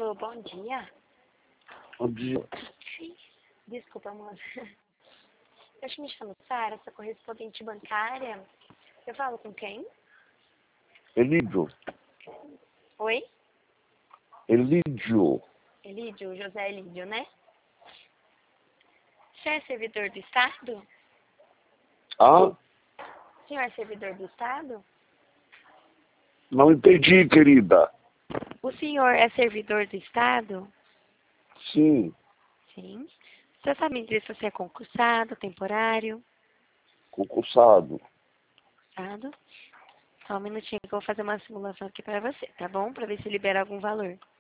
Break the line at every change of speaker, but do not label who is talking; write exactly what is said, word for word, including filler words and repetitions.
Alô, bom dia.
Bom dia.
Desculpa, moça. Eu te me chamo Sara, sou correspondente bancária. Eu falo com quem?
Elídio.
Oi?
Elídio.
Elídio, José Elídio, né? Você é servidor do Estado?
Ah?
O senhor é servidor do Estado?
Não entendi, querida.
O senhor é servidor do Estado?
Sim,
Sim. Você sabe me dizer se você é concursado, temporário?
concursado.
Concursado. Só um minutinho que eu vou fazer uma simulação aqui para você, tá bom? Para ver se libera algum valor.